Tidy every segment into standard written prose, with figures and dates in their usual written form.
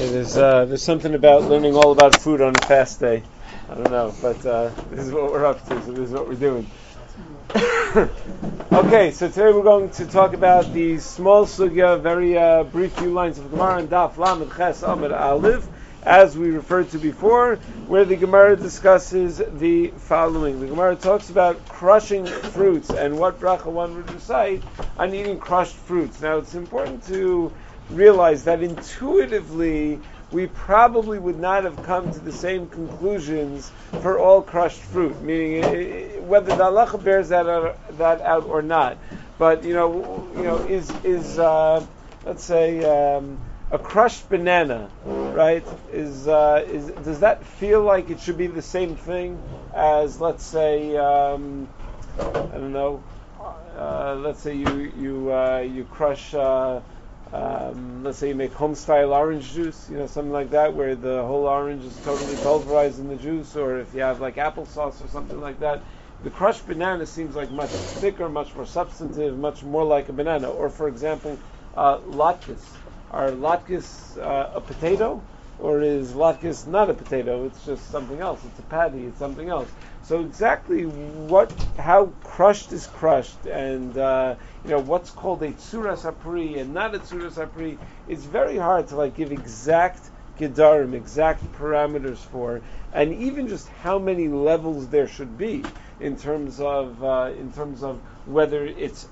There's something about learning all about food on a fast day. I don't know, but this is what we're up to, so this is what we're doing. Okay, so today we're going to talk about the small sugya, very brief few lines of Gemara and Daf Lamed Ches Amud Aleph, as we referred to before, where the Gemara discusses the following. The Gemara talks about crushing fruits and what bracha one would recite on eating crushed fruits. Now, it's important to realize that intuitively we probably would not have come to the same conclusions for all crushed fruit, meaning whether the halacha bears that out or not. But is let's say a crushed banana, right? Does that feel like it should be the same thing as, let's say, I don't know, let's say you crush. Let's say you make home-style orange juice, something like that, where the whole orange is totally pulverized in the juice, or if you have like applesauce or something like that. The crushed banana seems like much thicker, much more substantive, much more like a banana. Or, for example, latkes. Are latkes a potato? Or is latkes not a potato? It's just something else. It's a patty. It's something else. So exactly how crushed is crushed, and what's called a tzuras hapri and not a tzuras hapri, it's very hard to give exact gedarim, exact parameters for, and even just how many levels there should be in terms of whether it's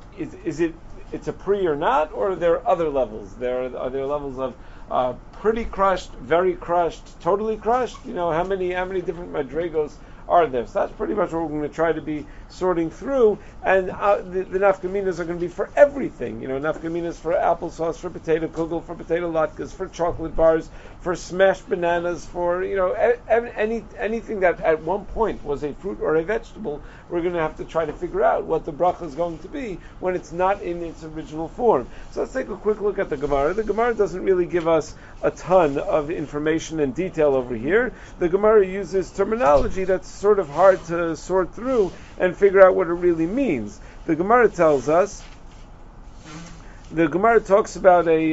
a pri or not, or are there other levels? Are there levels of pretty crushed, very crushed, totally crushed? How many different madrigos are there? So that's pretty much what we're going to try to be sorting through, and the nafkaminas are going to be for everything. Nafkaminas for applesauce, for potato kugel, for potato latkes, for chocolate bars, for smashed bananas, for anything that at one point was a fruit or a vegetable. We're going to have to try to figure out what the bracha is going to be when it's not in its original form. So let's take a quick look at the Gemara. The Gemara doesn't really give us a ton of information and detail over here. The Gemara uses terminology that's sort of hard to sort through and figure out what it really means. The Gemara tells us, the Gemara talks about a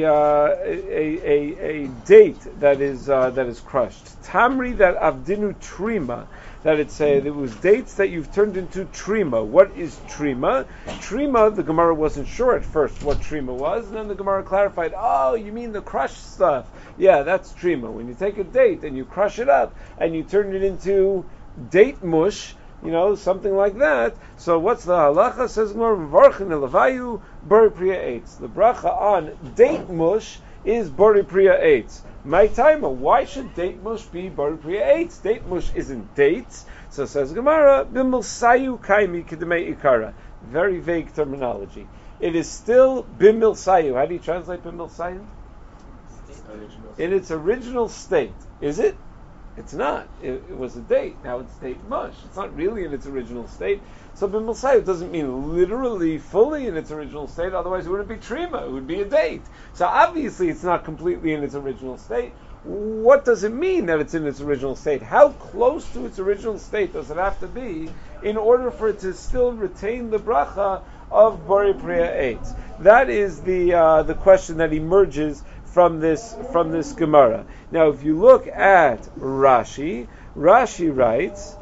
date that is crushed. Tamri that avdinu trima, that it was dates that you've turned into trima. What is trima? Trima, the Gemara wasn't sure at first what trima was, and then the Gemara clarified, oh, you mean the crushed stuff. Yeah, that's trima. When you take a date and you crush it up and you turn it into date mush, something like that. So what's the halacha? Says Gemara, V'varchin elavayu bori priya eitz. The bracha on date mush is bori priya eitz. My timer, why should date mush be bori priya eitz? Date mush isn't dates. So says Gemara, bimil sayu kaimi kedemei ikara. Very vague terminology. It is still bimil sayu. How do you translate bimil sayu? In its original state. Is it? It's not. It was a date. Now it's date mush. It's not really in its original state. So bimil sayu doesn't mean literally fully in its original state. Otherwise, it wouldn't be trima. It would be a date. So obviously, it's not completely in its original state. What does it mean that it's in its original state? How close to its original state does it have to be in order for it to still retain the bracha of bori priya eitz? That is the question that emerges from this Gemara. Now, if you look at Rashi writes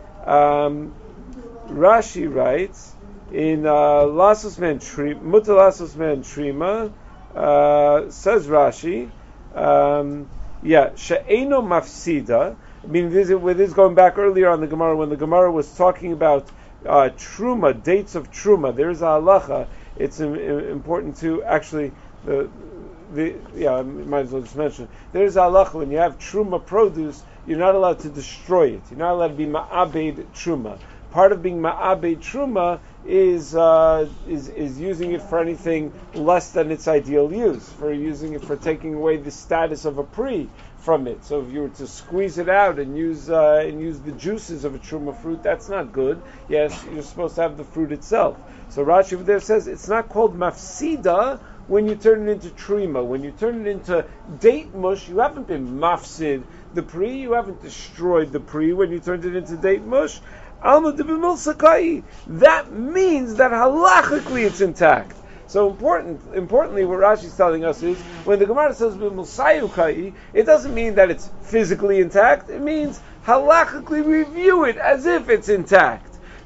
in Lasos Man Trima, says Rashi, She'eno Mafsida. I mean, this is going back earlier on the Gemara when the Gemara was talking about truma, dates of truma. There is a halacha. It's important to actually I might as well just mention it. There's a halacha when you have truma produce, you're not allowed to destroy it. You're not allowed to be ma'abed truma. Part of being ma'abed truma is using it for anything less than its ideal use, for using it for taking away the status of a pri from it. So if you were to squeeze it out and use the juices of a truma fruit, that's not good. Yes, you're supposed to have the fruit itself. So Rashi over there says it's not called mafsida when you turn it into trima. When you turn it into date mush, you haven't been mafsid the pri, you haven't destroyed the pri when you turned it into date mush. Alma de b'mil sakai. That means that halachically it's intact. So importantly, what Rashi's telling us is when the Gemara says b'musayukai, it doesn't mean that it's physically intact. It means halachically review it as if it's intact.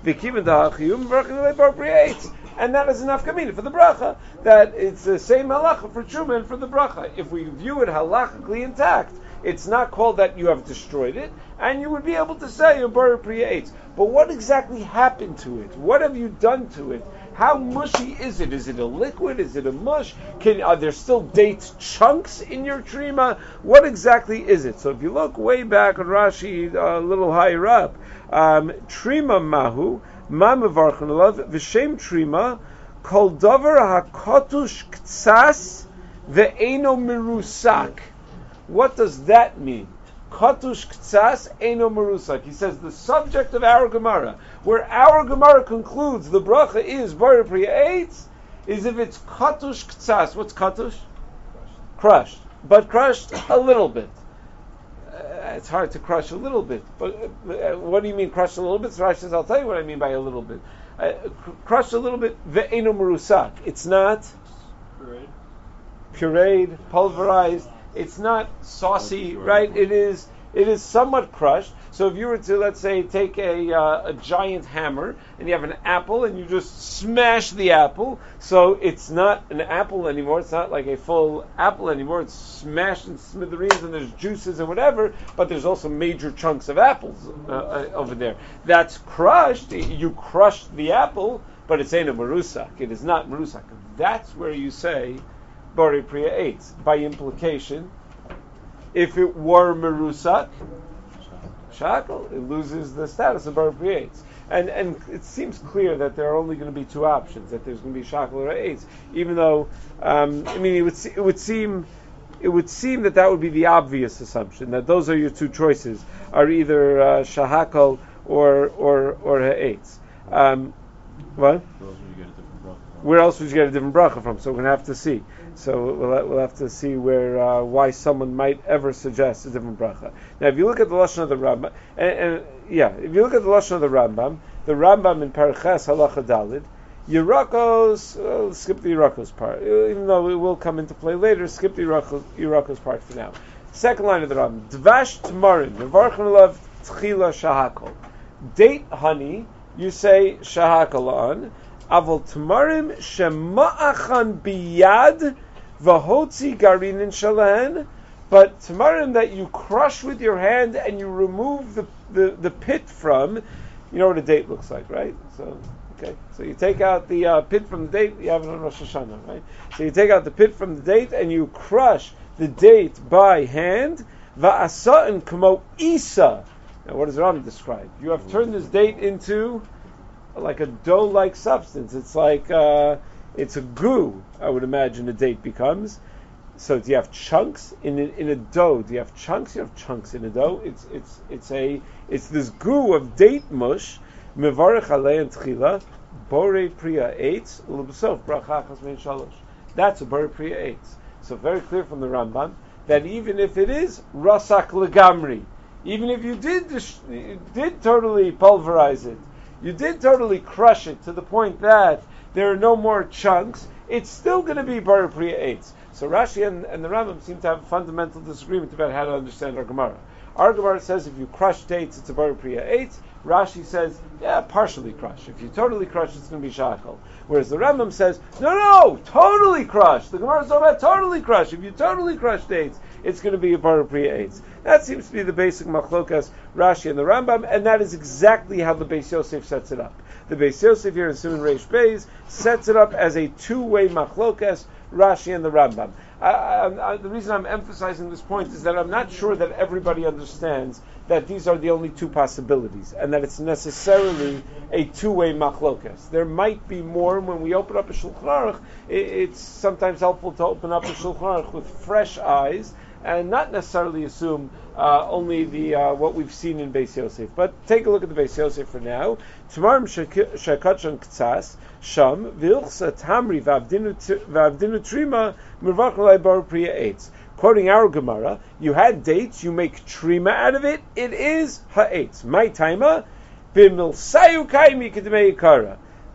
And that is enough kamina for the bracha, that it's the same halacha for truma and for the bracha. If we view it halachically intact, it's not called that you have destroyed it, and you would be able to say you're bar priya eitz. But what exactly happened to it? What have you done to it? How mushy is it? Is it a liquid? Is it a mush? Are there still date chunks in your trima? What exactly is it? So if you look way back on Rashi, a little higher up, trima mahu, ma mevarchen alav, v'shem trima, kol davar hakotush ktsas, ve'eno merusak. What does that mean? Katush ktsas eno merusak. He says the subject of our Gemara, where our Gemara concludes the bracha is bar priya eitz, is if it's katush ktsas. What's katush? Crushed. But crushed a little bit. It's hard to crush a little bit. But what do you mean crushed a little bit? So Rashi says, I'll tell you what I mean by a little bit. Crushed a little bit, ve'eno merusak. It's not pureed, pulverized. It's not saucy, right? It is somewhat crushed. So if you were to, let's say, take a giant hammer and you have an apple and you just smash the apple, so it's not an apple anymore. It's not like a full apple anymore. It's smashed in smithereens and there's juices and whatever, but there's also major chunks of apples over there. That's crushed. You crushed the apple, but it's ain't a marusak. It is not marusak. That's where you say Bari Priya eitz. By implication, if it were merusak, shakel, it loses the status of Bari Priya eitz. And it seems clear that there are only going to be two options, that there's going to be shakel or eitz. Even though, it would seem that would be the obvious assumption, that those are your two choices, are either shahakal or ha'etz. What? Where else would you get a different bracha from? So we're going to have to see. So we'll have to see where why someone might ever suggest a different bracha. Now, if you look at the lashon of the Rambam, if you look at the lashon of the Rambam in Paraches Halacha Dalid, Yerakos, skip the Yerakos part, even though it will come into play later. Skip the Yerakos part for now. Second line of the Rambam: Dvash Tamarim, Mevarchen Alav Tchila Shahakol. Date honey, you say Shahakol on. Avol Tamarim Shema'achan Biyad Vahotzi Garinin Shalahen. But Tamarim that you crush with your hand and you remove the pit from, you know what a date looks like, right? So you take out the pit from the date. You have it on Rosh Hashanah, right? So you take out the pit from the date and you crush the date by hand. Va'asa'en kamo isa. Now, what does Rambam describe? You have turned this date into like a dough-like substance. It's like it's a goo. I would imagine a date becomes. So do you have chunks in a dough? Do you have chunks? You have chunks in a dough. It's this goo of date mush. Mevarech alei tchila borei priya eitz l'b'sof bracha achas mein shalosh. That's a borei priya eitz. So very clear from the Rambam that even if it is rasak legamri, even if you did totally pulverize it, you did totally crush it to the point that there are no more chunks, it's still going to be bar priya eitz. So Rashi and the Rambam seem to have a fundamental disagreement about how to understand our Gemara. Our Gemara says if you crush dates, it's a bar priya eitz. Rashi says, partially crush. If you totally crush, it's going to be shakal. Whereas the Rambam says, no, totally crush. The Gemara is talking about totally crush. If you totally crush dates, it's going to be a bar priya eitz. That seems to be the basic machlokas, Rashi and the Rambam, and that is exactly how the Beis Yosef sets it up. The Beis Yosef here in Siman Reish Beis sets it up as a two-way machlokas, Rashi and the Rambam. The reason I'm emphasizing this point is that I'm not sure that everybody understands that these are the only two possibilities, and that it's necessarily a two-way machlokas. There might be more. When we open up a Shulchan Aruch, it's sometimes helpful to open up a Shulchan Aruch with fresh eyes, and not necessarily assume only the what we've seen in Beis Yosef. But take a look at the Beis Yosef for now. Tamarim shekachon ktsas sham v'ilchsa tamri v'avdinu trima mervach l'ay bar priya eitz. Quoting our Gemara, you had dates, you make trima out of it. It is ha'etz. My taima b'milsayu kaimi kedmei yikara.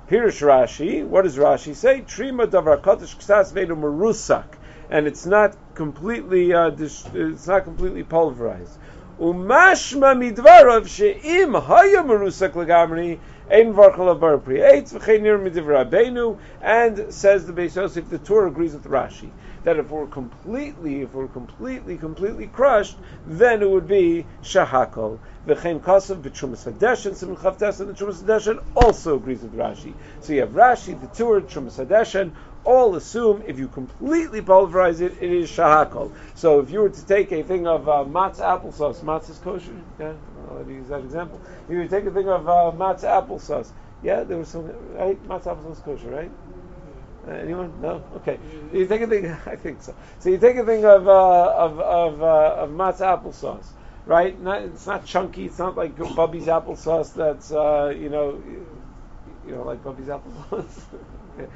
Pirush Rashi, what does Rashi say? Trima davar kodesh ksas vedu merusak, and it's not completely pulverized. Umashma midvarav she'im haya merusak legamri ein varchal abar pri'etz v'chein nir midivra beinu, and says the Beis Yosef, the Torah agrees with Rashi that if we're completely crushed, then it would be shahakol. V'chein kasav b'trumas hadeshen, Simon Chavtes, and the Trumas Hadeshen also agrees with Rashi. So you have Rashi, the Torah, Trumas Hadeshen, all assume if you completely pulverize it, it is shahakol. So if you were to take a thing of matzah applesauce, matzah is kosher, yeah, I'll use that example. If you were to take a thing of matzah applesauce, yeah, there was some, right? Matzah applesauce is kosher, right? Anyone? No? Okay. You take a thing, I think so. So you take a thing of matzah applesauce, right? It's not chunky. It's not like Bubby's applesauce. That's you know, like Bubby's applesauce. Okay.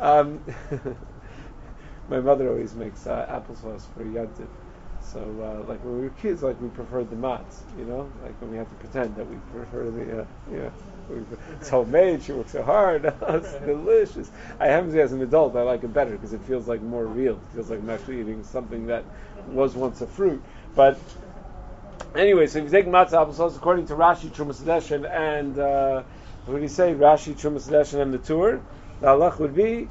My mother always makes applesauce for Yantiv. So, like when we were kids, like we preferred the mats, you know, like when we had to pretend that we prefer the, it's homemade. She works so hard. It's delicious. I happen to, as an adult, I like it better because it feels like more real. It feels like I'm actually eating something that was once a fruit. But anyway, so if you take matzah applesauce, according to Rashi, Trumas Hadeshen, and what do you say? Rashi, Trumas Hadeshen, and the Tur, the halach would be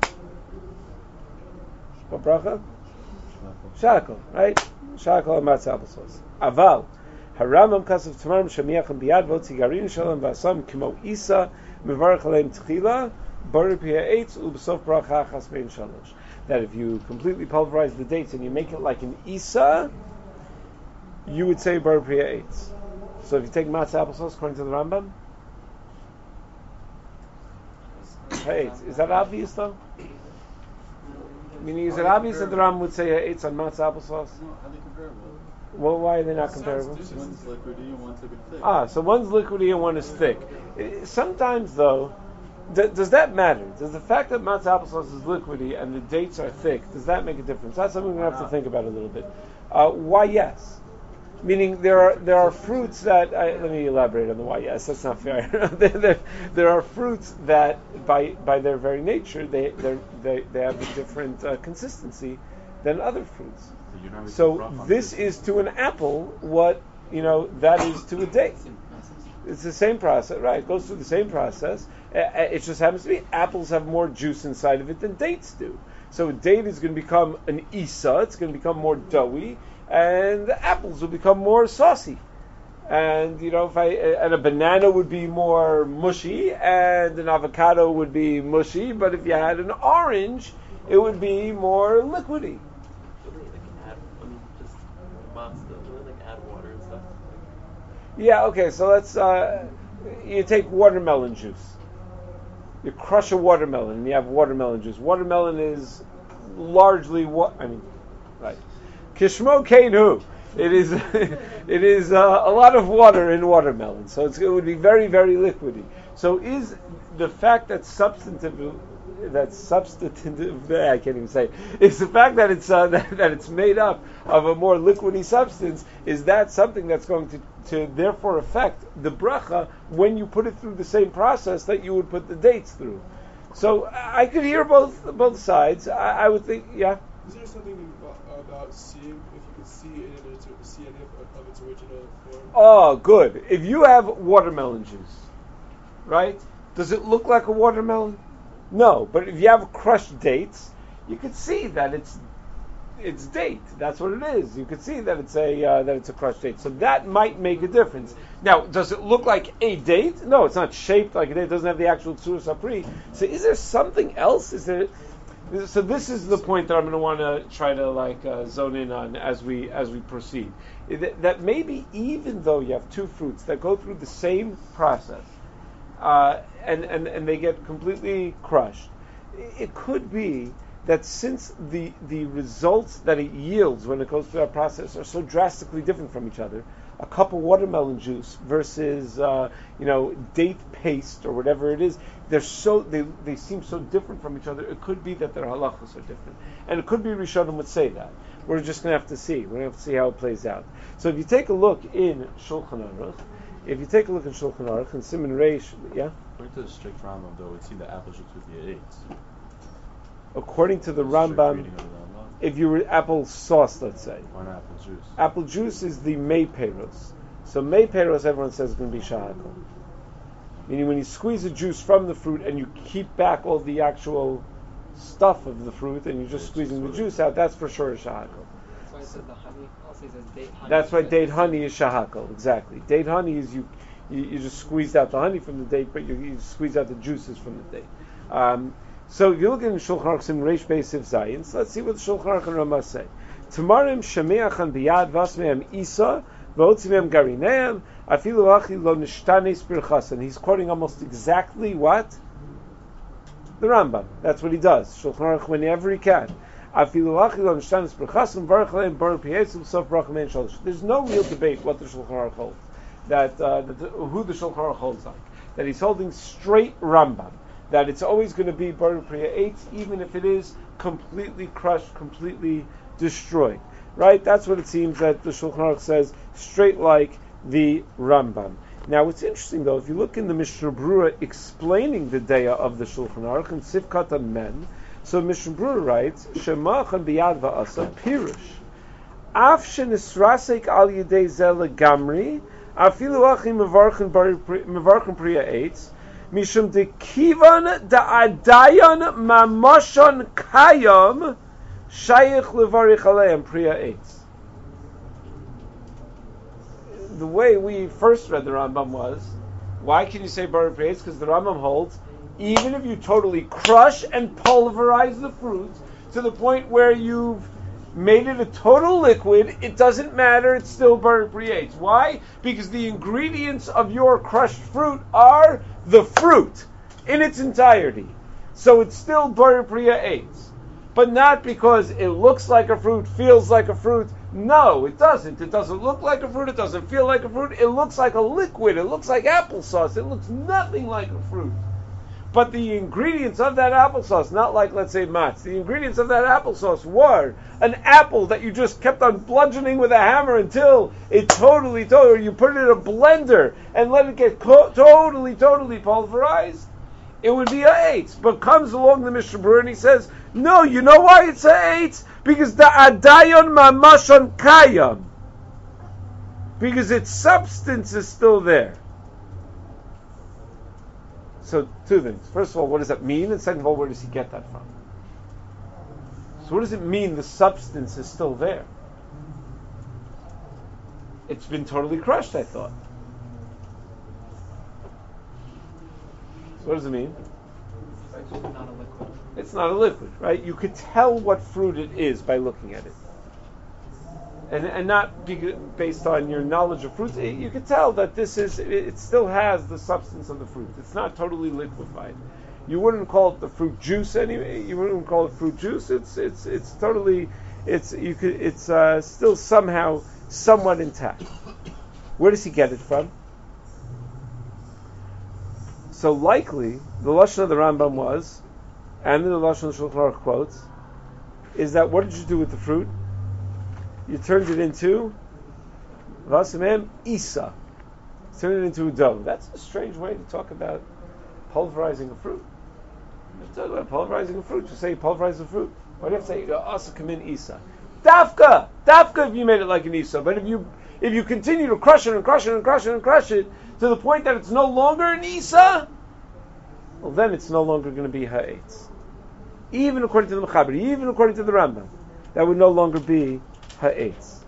what bracha? Shakal, right? Shakal and matzah applesauce. Aval, haramam kasav tamarim shemiachim biyad vo tzigarin shalom v'asam kimo isa mevarach aleim tchila bar pia eitz u'b'sof bracha achas bein shalosh. That if you completely pulverize the dates and you make it like an isa, you would say bar pia eitz. So if you take matzah applesauce according to the Rambam, hey, is that obvious though? Meaning, is it obvious that the Ram would say it's on matzah applesauce? No, are they comparable? Well, why are they not comparable? One's liquidy and one's a bit thick. So one's liquidy and one is thick. Sometimes, though, does that matter? Does the fact that matzah applesauce is liquidy and the dates are thick, does that make a difference? That's something we have to think about a little bit. Why yes? Meaning there are fruits that let me elaborate on the why yes. That's not fair. there are fruits that by their very nature they have a different consistency than other fruits. So this is to an apple what that is to a date. It's the same process, right? It goes through the same process. It just happens to be apples have more juice inside of it than dates do. So a date is going to become an isa. It's going to become more doughy. And the apples will become more saucy, and and a banana would be more mushy, and an avocado would be mushy. But if you had an orange, it would be more liquidy. Add water and stuff. Yeah. Okay. So let's you take watermelon juice. You crush a watermelon, and you have watermelon juice. Watermelon is largely right. Kishmo Keinu. It is a lot of water in watermelon, so it would be very, very liquidy. So is the fact that substantive I can't even say it, is the fact that it's that it's made up of a more liquidy substance, is that something that's going to therefore affect the bracha when you put it through the same process that you would put the dates through? So I could hear both sides. I would think, yeah. Is there something about seeing, if you could see any of its original form? Oh, good. If you have watermelon juice, right? Does it look like a watermelon? No, but if you have crushed dates, you could see that it's date. That's what it is. You could see that it's a crushed date. So that might make a difference. Now, does it look like a date? No, it's not shaped like a date. It doesn't have the actual tzur sapri. So is there something else? So this is the point that I'm going to want to try to zone in on as we proceed. That maybe even though you have two fruits that go through the same process, and they get completely crushed, it could be that since the results that it yields when it goes through that process are so drastically different from each other, a cup of watermelon juice versus date paste or whatever it is, they seem so different from each other. It could be that their halachos are different, and it could be Rishonim would say that. We're just going to have to see. We're going to have to see how it plays out. So if you take a look in Shulchan Aruch, If you take a look at Shulchan Aruch and Siman Reish, yeah? According to the strict Rambam, though, it would seem that apple juice would be an 8. According to the Strict Rambam, reading of the Rambam. if you were apple sauce, let's say, Or an apple juice. apple juice is the May Peros. So May Peros, everyone says, is going to be shahakal. Meaning when you squeeze the juice from the fruit and you keep back all the actual stuff of the fruit and you're just squeezing the juice out, that's for sure a shahakal. That's why it says the honey. Also, it says date honey. That's why date honey is shahakal, exactly. Date honey is you just squeezed out the honey from the date, but you squeeze out the juices from the date. So if you look in Shulchan Aruch Siman Reish Beis Sif Zayin, so let's see what the Shulchan Aruch and Ramah say. Tamarim shemeachan biyad vasmeam isa v'otzimeam garineam afilu achi lo nishtanes birchasan. He's quoting almost exactly what? The Rambam. That's what he does. Shulchan Aruch whenever he can. Afilu achi lo nishtanes birchasan baruch leim baruch piyetzu sof bracha mein shalosh. There's no real debate what the Shulchan Aruch holds. Who the Shulchan Aruch holds on. That he's holding straight Rambam. That it's always going to be Baruch Priya 8, even if it is completely crushed, completely destroyed. Right? That's what it seems that the Shulchan Aruch says, straight like the Rambam. Now, what's interesting, though, if you look in the Mishnah Berurah explaining the Deya of the Shulchan Aruch, in Sifkat Men, so Mishnah Berurah writes, Shemachan biyad va'asa pirush. Af shenisrasek al yedei zeh legamri, afilu achi mevarchen Priya 8, Mishum de kivan da adayon mamashon kayom shayich levarich aleim priya 8. The way we first read the Rambam was, why can you say Baruch Priya 8? Because the Rambam holds, even if you totally crush and pulverize the fruit to the point where you've made it a total liquid, it doesn't matter, it's still Baruch Priya 8. Why? Because the ingredients of your crushed fruit are the fruit in its entirety. So it's still Baruch Priya 8. But not because it looks like a fruit, feels like a fruit. No, it doesn't. It doesn't look like a fruit, it doesn't feel like a fruit. It looks like a liquid, it looks like applesauce, it looks nothing like a fruit. But the ingredients of that applesauce, not like, let's say, matz, the ingredients of that applesauce were an apple that you just kept on bludgeoning with a hammer until it totally, you put it in a blender and let it get totally pulverized. It would be a 8. But comes along the Mishnah Berurah and he says, no, you know why it's a 8? Because the adayon mamashon kayam. Because its substance is still there. So, two things. First of all, what does that mean? And second of all, where does he get that from? So what does it mean the substance is still there? It's been totally crushed, I thought. So what does it mean? It's not a liquid. It's not a liquid, right? You could tell what fruit it is by looking at it. And not based on your knowledge of fruits, you could tell that it still has the substance of the fruit. It's not totally liquefied. You wouldn't call it the fruit juice anyway. You wouldn't call it fruit juice. It's still somehow somewhat intact. Where does he get it from? So likely the lashon of the Rambam was, and the lashon of Shulchan Aruch quotes, is that what did you do with the fruit? You turned it into vasamem isa. Turned it into a dough. That's a strange way to talk about pulverizing a fruit. You talk about pulverizing a fruit. You say you pulverize the fruit. Why do you have to say asa kamin isa? Dafka if you made it like an isa. But if you continue to crush it and crush it and crush it and crush it to the point that it's no longer an isa, well then it's no longer going to be ha'etz. Even according to the Mechaber, even according to the Rambam, that would no longer be ha'etz.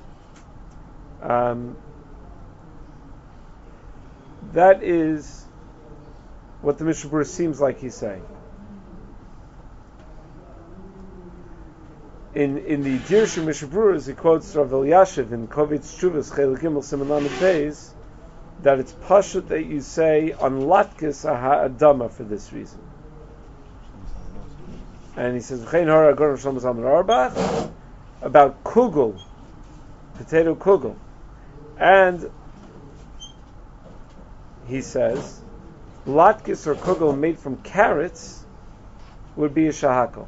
That is what the Mishnah Berurah seems like he's saying. In the Dirshu Mishnah Berurah, he quotes Rav Elyashiv in Kovitz Chuvas Chelik Gimel Siman Lamed Beis that it's pashut that you say on latkes ha'adama for this reason. And he says V'chein hara agonim Shlomo Zalman Auerbach about kugel, potato kugel, and he says latkes or kugel made from carrots would be a shahakal.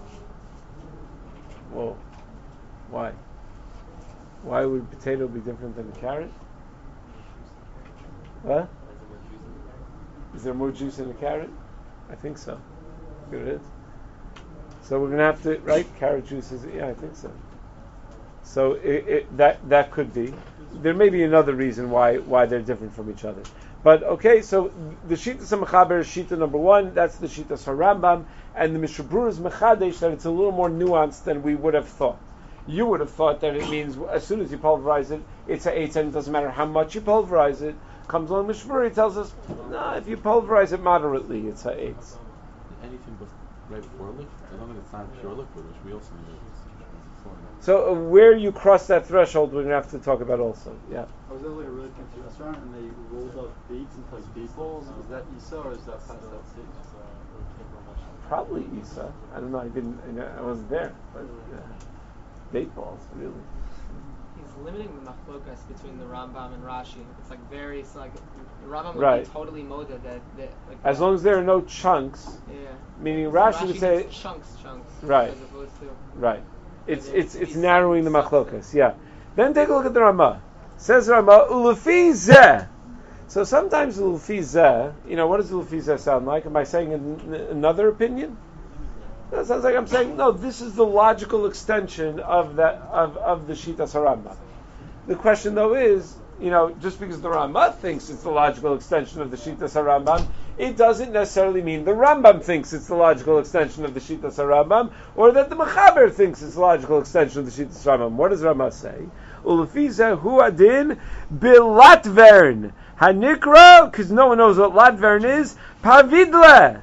Well, why? Why would potato be different than a carrot? What? Is there more juice in Is there more juice in the carrot? a carrot? I think so. Good it is. So we're going to have to, right? Carrot juice is, yeah, I think so. So that could be. There may be another reason why they're different from each other. But okay, so the Shita Mechaber is Shita number 1. That's the Shita Harambam, and the Mishnah Berurah is Mechadesh that it's a little more nuanced than we would have thought. You would have thought that it means as soon as you pulverize it, it's a eitz, and it doesn't matter how much you pulverize it. Comes along Mishnah Berurah, he tells us, no, if you pulverize it moderately, it's a eitz. Anything right before liquid, as long as it's not pure liquid, which we also need. So where you cross that threshold, we're going to have to talk about also. Yeah. I was at like a really fancy restaurant and they rolled up dates into like date balls. Is that Isa or is that past that stage? Probably Isa. I don't know. I wasn't there. But date balls, really. He's limiting the machlokas between the Rambam and Rashi. It's like the Rambam would Right. be totally moda that like As long as there are no chunks, yeah. meaning So Rashi would say needs chunks, Right. as opposed to right. It's It's narrowing the substance. machlokas. Yeah. Then take a look at the Ramah. Says Ramah ulafi zeh. So sometimes ulafi zeh. What does ulafi zeh sound like? Am I saying another opinion? That sounds like I'm saying no. This is the logical extension of that of the Shitas Harambam. The question though is, just because the Ramah thinks it's the logical extension of the Shitas Harambam, it doesn't necessarily mean the Rambam thinks it's the logical extension of the Shitas Harambam, or that the Mechaber thinks it's the logical extension of the Shitas Harambam. What does Ramah say? Ulefiza hu adin bilatvern hanikra, because no one knows what latvern is. Pavidle.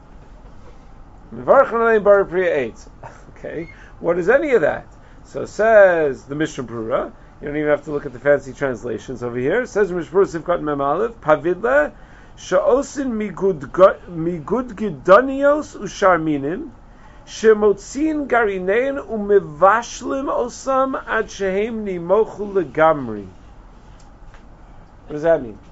Okay, what is any of that? So says the Mishnah Berurah. You don't even have to look at the fancy translations over here. It says Mishnah Berurah Sivkat Mem Aleph, Pavidle sha'osin migud gidanios usharminim shemotzin garinein umevashlim osam ad shehem nimochu legamri. What does that mean?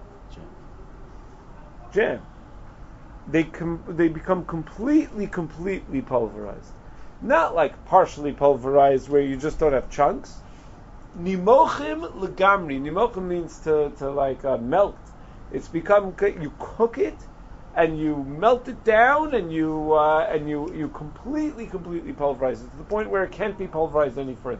Jam. They become completely pulverized. Not like partially pulverized where you just don't have chunks. Nimochim legamri. Nimochim means to melt. It's become, you cook it and you melt it down and you completely pulverize it to the point where it can't be pulverized any further.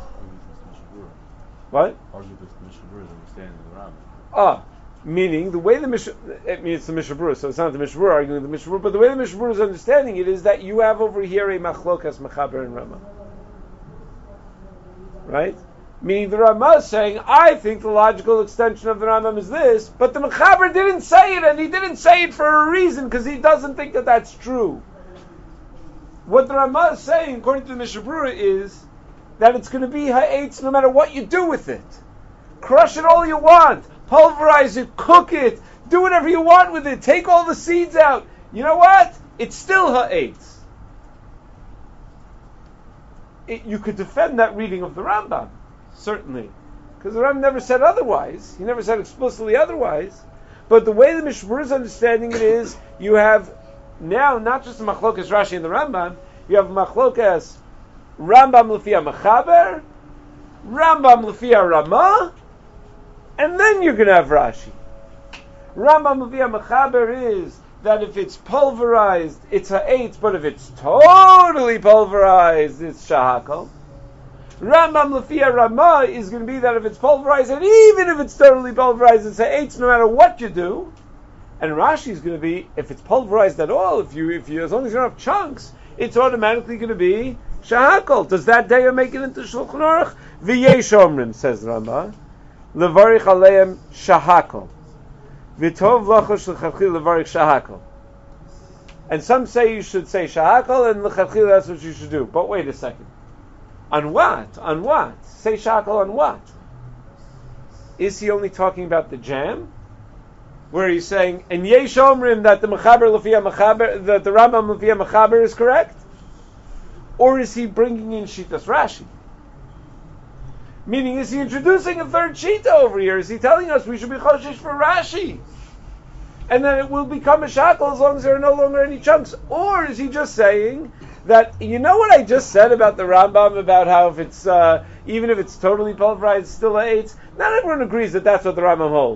What? Argue with the Mishnah Berurah's understanding of the Rambam. Meaning the way it's the Mishnah Berurah, so it's not the Mishnah Berurah arguing the Mishnah Berurah, but the way the Mishnah Berurah is understanding it is that you have over here a machlokas mechaber and Ramah, right? Meaning the Ramah is saying, I think the logical extension of the Rambam is this, but the mechaber didn't say it, and he didn't say it for a reason because he doesn't think that that's true. What the Ramah is saying, according to the Mishnah Berurah, is that it's going to be ha'etz no matter what you do with it. Crush it all you want. Pulverize it, cook it, do whatever you want with it, take all the seeds out. You know what? It's still ha'etz. You could defend that reading of the Rambam, certainly. Because the Rambam never said otherwise. He never said explicitly otherwise. But the way the Mishnah Berurah is understanding it is, you have now not just the Machlokas Rashi and the Rambam, you have Machlokas Rambam Lefia Mechaber, Rambam Lefia Ramah, and then you're going to have Rashi. Rambam Lefia Mechaber is that if it's pulverized, it's ha'etz, but if it's totally pulverized, it's shahakol. Rambam Lefia Ramah is going to be that if it's pulverized, and even if it's totally pulverized, it's ha'etz no matter what you do. And Rashi is going to be, if it's pulverized at all, if you as long as you don't have chunks, it's automatically going to be shahakol. Does that day make it into Shulchan Aruch? V'yesh omrim, says Ramah. Levarich aleim shahakol. V'tov lachosh l'chadchil levarich shahakol. And some say you should say shahakol, and l'chadchil that's what you should do. But wait a second. On what? On what? Say shahakol on what? Is he only talking about the jam? Where he's saying, and yesh omrim that the mechaber l'fiyah mechaber, that the Rambam l'fiyah mechaber is correct? Or is he bringing in Shitas Rashi? Meaning, is he introducing a third Shita over here? Is he telling us we should be choshesh for Rashi? And then it will become a shackle as long as there are no longer any chunks? Or is he just saying that, you know what I just said about the Rambam, about how if it's, even if it's totally pulverized, it's still a eitz? Not everyone agrees that that's what the Rambam holds.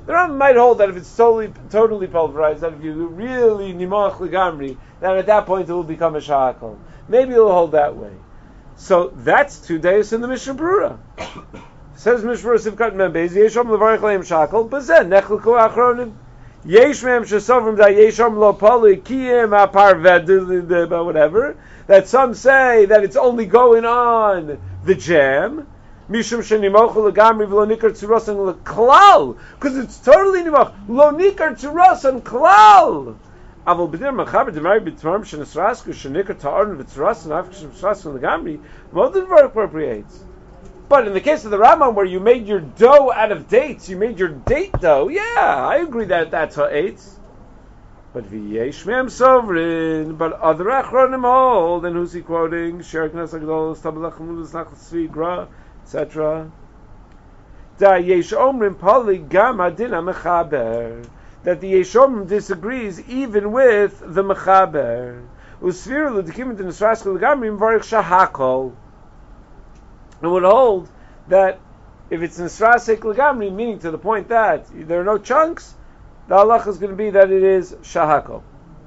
The Rambam might hold that if it's totally pulverized, that if you really nimach legamri, then at that point it will become a shahakol. Maybe it'll hold that way. So that's 2 days in the Mishnah Brura. Says Mishnah Brura Sivkat Membez, Yeshom levarich leim shakol, but then nechleku achronim. Yesh mem shesovrim da yeshom lo poli kiyem aparved whatever. That some say that it's only going on the jam. Mishum shenimochu legamri v'lo nikar tzurosan leklal, because it's totally nimach lo nikar tzurosan klal. Aval b'dir machaber demari b'tmarim shenesrasku shenikar ta'arn v'tzurosan after shenesrasku legamri. Modern verb appropriates. But in the case of the Rambam, where you made your dough out of dates, you made your date dough, yeah, I agree that that's ha'etz. But v'yesh mem sovereign, but other achronim hold, and who's he quoting? Sherik Knesset Agdol, Stabalach Mulus Nachal Tzvi Gra, etc. Da yesh omrim pali gam adina mechaber, that the yesh omrim disagrees even with the mechaber. Usvir l'dikim in Nisraskul Gamrim varich shahakol. And would hold that if it's Nisrasik Lagamri, meaning to the point that there are no chunks, the halacha is going to be that it is Shahako.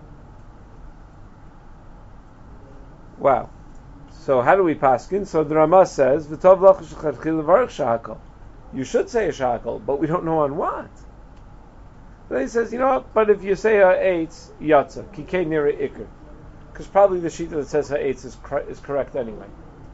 Wow. So how do we paskin? So the Ramah says, V'tov lach shechatchil levarich Shahako. You should say a Shahako, but we don't know on what. Then he says, you know what, but if you say ha'etz, yatza, kikei nira ikr. Because probably the shita that says ha'etz is correct anyway.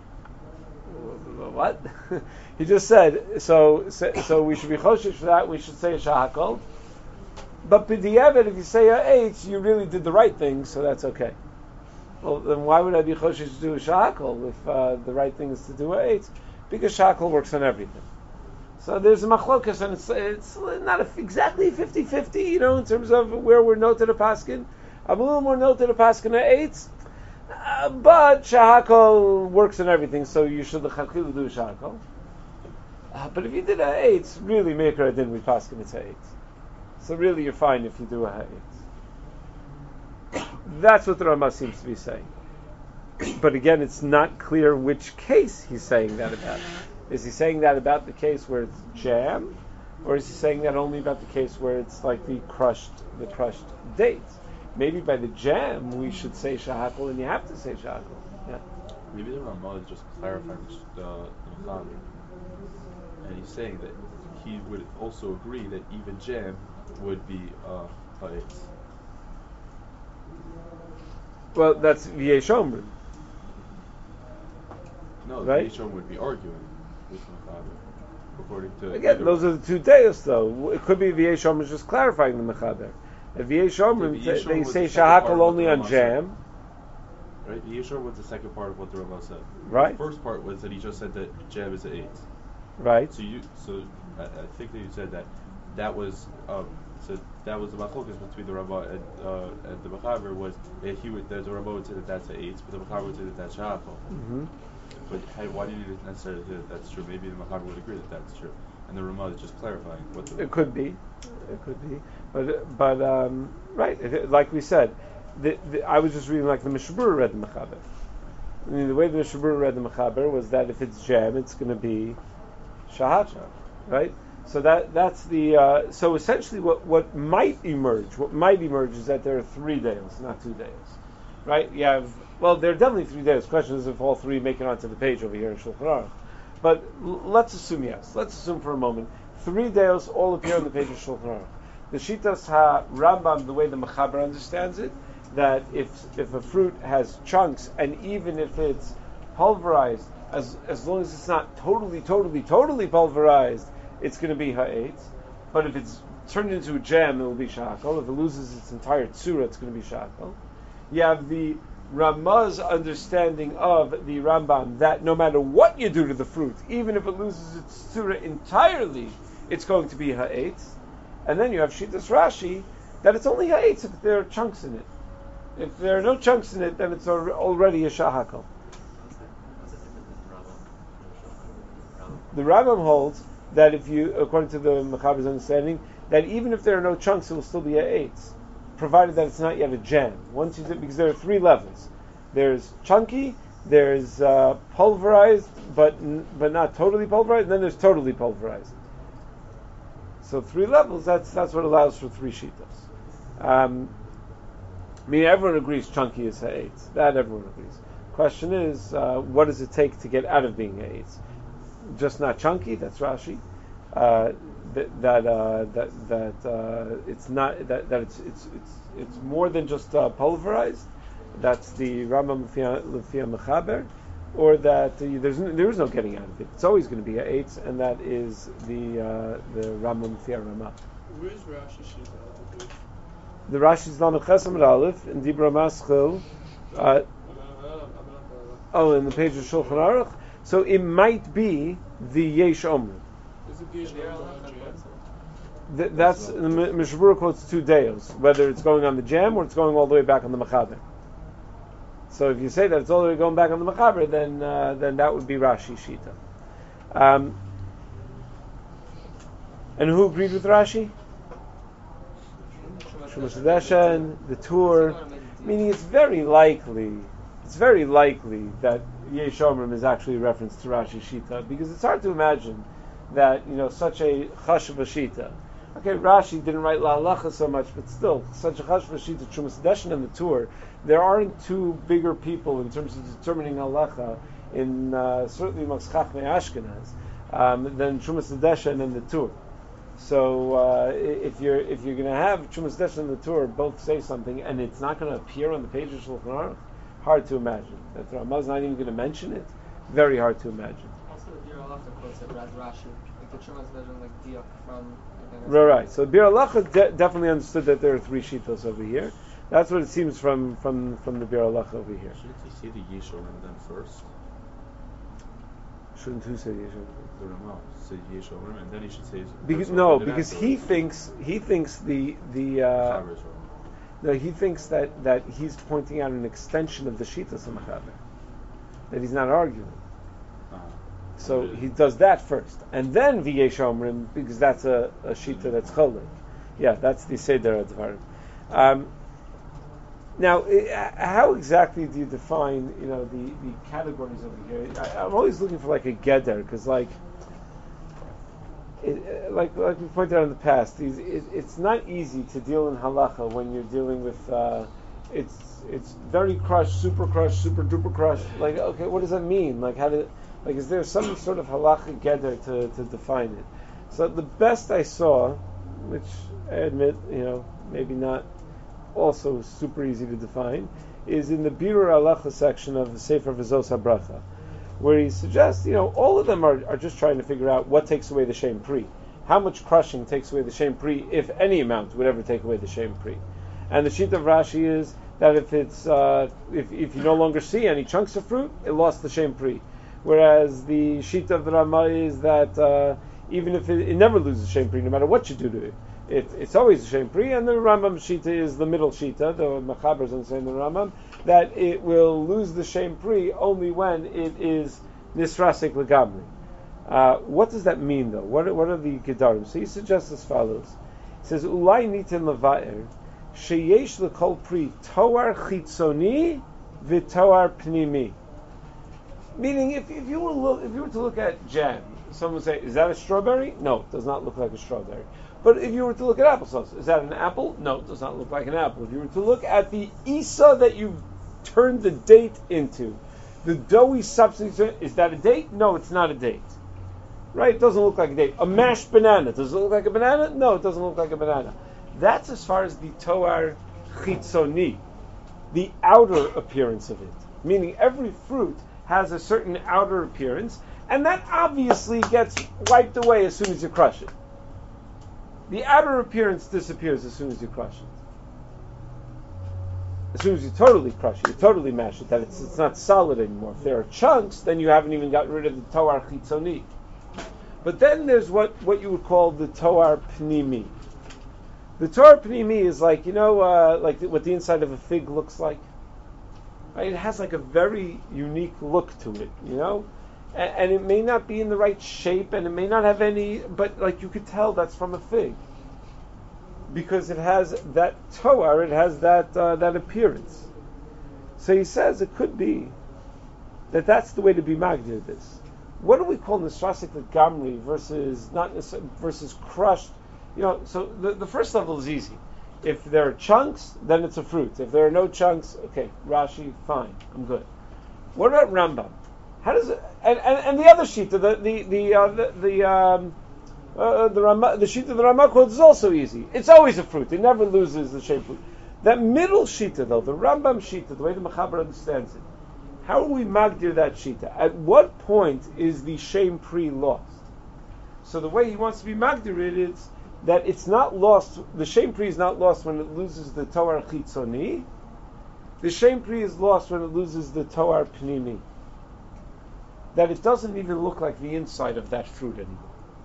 What? He just said, so we should be choshesh for that, we should say a shahakol. But b'di'evet, if you say a eitz, you really did the right thing, so that's okay. Well, then why would I be choshesh to do a shahakol if the right thing is to do a eitz? Because shahakol works on everything. So there's a machlokas, and it's not exactly 50-50, in terms of where we're noted a paskin. I'm a little more noted a paskin a eitz. But shahakol works in everything, so you should do shahakol. But if you did a eitz, really maker adin with paskin it's a eitz. So really you're fine if you do a eitz. That's what the Rambam seems to be saying. But again, it's not clear which case he's saying that about. Is he saying that about the case where it's jam, or is he saying that only about the case where it's like the crushed dates? Maybe by the jam we should say shahakol, and you have to say shahakol. Yeah. Maybe the Ramah is just clarifying the Mechaber, and he's saying that he would also agree that even jam would be ha'etz. Well, that's v'yesh omrim. No, right? the Yeshom would be arguing with Mechaber, according to. Again, those are the two deos, though. It could be v'yesh omrim is just clarifying the Mechaber. If V'yesh Omrim, they say shahakol only on jam. Right? The Yeshom was the second part of what the Ramah said. Right. The first part was that he just said that jam is an eitz. Right. So I think that you said that was the machlokas between the Ramah and the Mechaber was that the Ramah would say that that's an eitz, but the Mechaber would say that that's shahakol. Mm-hmm. But why do you necessarily say that that's true? Maybe the Mechaber would agree that that's true. And the Ramah is just clarifying what the... It could be. But right, like we said, I was just reading like the Mishnah Brura read the Mechaber. I mean, the way the Mishnah Brura read the Mechaber was that if it's jam, it's going to be shahakol, right? So that's the so essentially what might emerge is that there are 3 days, not 2 days, right? There are definitely 3 days. The question is if all 3 make it onto the page over here in Shulchan Aruch. But let's assume yes. Let's assume for a moment 3 days all appear on the page of Shulchan Aruch. The Shitas HaRambam, the way the Mechaber understands it, that if a fruit has chunks, and even if it's pulverized, as long as it's not totally pulverized, it's going to be ha'etz. But if it's turned into a jam, it will be shahakol. If it loses its entire tzura, it's going to be shahakol. You have the Ramah's understanding of the Rambam that no matter what you do to the fruit, even if it loses its tzura entirely, it's going to be ha'etz. And then you have Shitas Rashi that it's only ha'etz if there are chunks in it. If there are no chunks in it, then it's already a shahakol. The Rambam holds that if you, according to the Mechaber's understanding, that even if there are no chunks, it will still be ha'etz, provided that it's not yet a jam. Once you do, because there are 3 levels. There's chunky, there's pulverized, but not totally pulverized, and then there's totally pulverized. So 3 levels, that's what allows for 3 shitas. Everyone agrees chunky is ha'etz. That everyone agrees. Question is, what does it take to get out of being ha'etz? Just not chunky. That's Rashi. It's not that it's more than just pulverized. That's the Rambam Lefia Mechaber, or that there is no getting out of it. It's always going to be ha'etz, and that is the Rambam Lefia Ramah. Where's Rashi Shita? The Rashi is Lamed Ches Amud Aleph in Dibra Maschil. In the page of Shulchan Aruch. So it might be the Yesh Omrim. Is it Yesh Omrim? That's the Mishmur quotes 2 deos, whether it's going on the jam or it's going all the way back on the Mechaber. So if you say that it's all the way going back on the Mechaber, then that would be Rashi Shita. And who agreed with Rashi? Shumas Deshen, the Tur, meaning it's very likely that Yesh Omrim is actually a reference to Rashi Shita, because it's hard to imagine that such a chashuv Shita. Okay, Rashi didn't write La Halacha so much, but still, such a chashuv Shita, Shumas Deshen and the Tur, there aren't 2 bigger people in terms of determining halacha in certainly amongst Chachmei Ashkenaz than Shumas Deshen and the Tur. So if you're going to have Chumas Deshen and the Tur both say something, and it's not going to appear on the page of Shulchan Aruch, hard to imagine. That Ramah's not even going to mention it. Very hard to imagine. Also, the Bir Halacha quotes it as Rashi, like the Chumas Deshen, like Diak from. Right. So Bir Halacha definitely understood that there are 3 shitos over here. That's what it seems from the Bir Halacha over here. Shouldn't he say the Yesh Omrim then first? Shouldn't who say Yesh Omrim? The Ramah say Yesh Omrim, and then he should say. Because he thinks he thinks that he's pointing out an extension of the Shitas Mechaber, that he's not arguing. So he does that first, and then V'yesh Omrim, because that's a Shita that's Cholik. Yeah, that's the Seder Advarim. Now, how exactly do you define, the categories over here? I'm always looking for like a geder, because like we pointed out in the past, it's not easy to deal in halacha when you're dealing with it's very crushed, super duper crushed. Like, okay, what does that mean? Is there some sort of halacha geder to define it? So the best I saw, which I admit, maybe not also super easy to define, is in the Birur Halacha section of the Sefer V'zos HaBracha, where he suggests, all of them are just trying to figure out what takes away the Shem Pri. How much crushing takes away the Shem Pri, if any amount would ever take away the Shem Pri. And the sheet of Rashi is that if it's if you no longer see any chunks of fruit, it lost the Shem Pri. Whereas the sheet of the Ramah is that even if it never loses Shem Pri, no matter what you do to it, it's always a Shem Pri, and the Rambam Shita is the middle Shita, the Machabers and saying the Rambam, that it will lose the Shem Pri only when it is Nisrasik Legamri. What does that mean though? What are the Gedarim? So he suggests as follows. He says, Ulai nitin leva'er, sheyesh lekol pri toar chitzoni v'toar pnimi. Meaning, if you were to look at jam, someone would say, is that a strawberry? No, it does not look like a strawberry. But if you were to look at applesauce, is that an apple? No, it does not look like an apple. If you were to look at the isa that you've turned the date into, the doughy substance, is that a date? No, it's not a date. Right? It doesn't look like a date. A mashed banana, does it look like a banana? No, it doesn't look like a banana. That's as far as the toar chitzoni, the outer appearance of it. Meaning every fruit has a certain outer appearance, and that obviously gets wiped away as soon as you crush it. The outer appearance disappears as soon as you crush it. As soon as you totally crush it, you totally mash it, that it's not solid anymore. If there are chunks, then you haven't even gotten rid of the toar chitzoni. But then there's what you would call the toar pnimi. The toar pnimi is like what the inside of a fig looks like. Right? It has like a very unique look to it, and it may not be in the right shape, and it may not have any, but like you could tell that's from a fig, because it has that toar, it has that appearance. So he says it could be that that's the way to be magdir this. What do we call nisrasik legamri versus crushed So the first level is easy. If there are chunks, then it's a fruit. If there are no chunks, okay, Rashi, fine, I'm good. What about Rambam? How does it? And the other shita, the shita of the Ramah quotes is also easy. It's always a fruit. It never loses the shape. That middle shita, though, the Rambam shita, the way the Mechaber understands it, how do we magdir that shita? At what point is the shame pri lost? So the way he wants to be magdir it is that it's not lost. The shame pri is not lost when it loses the toar chitzoni. The shame pri is lost when it loses the toar pnimi. That it doesn't even look like the inside of that fruit anymore.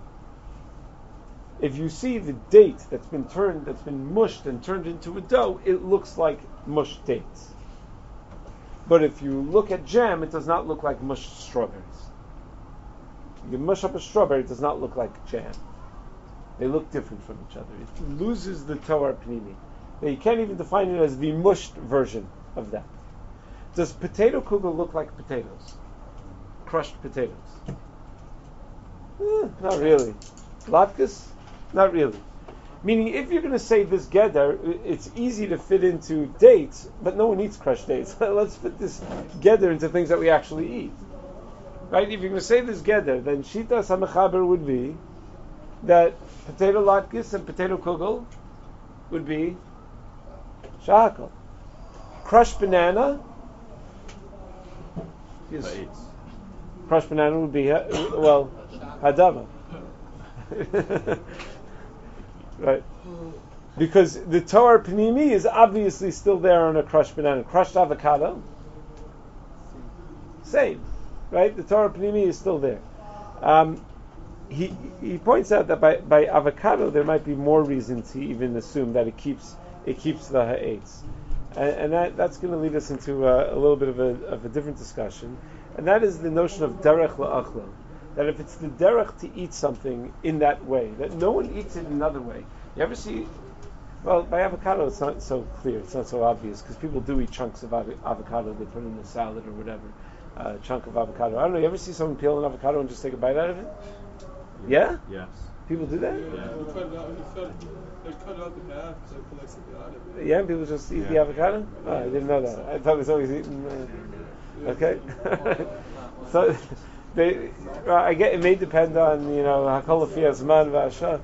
If you see the date that's been mushed and turned into a dough, it looks like mushed dates. But if you look at jam, it does not look like mushed strawberries. You mush up a strawberry, it does not look like jam. They look different from each other. It loses the toar pnimi. Now, you can't even define it as the mushed version of that. Does potato kugel look like potatoes? Crushed potatoes? Not really. Latkes? Not really. Meaning, if you're going to say this geder, it's easy to fit into dates, but no one eats crushed dates. Let's fit this geder into things that we actually eat. Right? If you're going to say this geder, then shita samechaber would be that potato latkes and potato kugel would be shahakal. Crushed banana. Yes. Crushed banana would be hadava. Right, because the toar pnimi is obviously still there on a crushed banana. Crushed avocado, same, right? The toar pnimi is still there. He points out that by avocado there might be more reason to even assume that it keeps the ha'etz, and that's going to lead us into a little bit of a different discussion, and that is the notion of derech la'achla. That if it's the derech to eat something in that way, that no one eats it another way. You ever see? Well, by avocado it's not so clear, it's not so obvious, because people do eat chunks of avocado. They put it in a salad or whatever, chunk of avocado. I don't know. You ever see someone peel an avocado and just take a bite out of it? Yeah. Yes. People do that. Yeah. They cut it out in half so it collects something out of it. Yeah, and people just eat the avocado. Oh, I didn't know that. I thought it was always eaten. Okay. So. I get it may depend on hakol lefi hazman v'asha.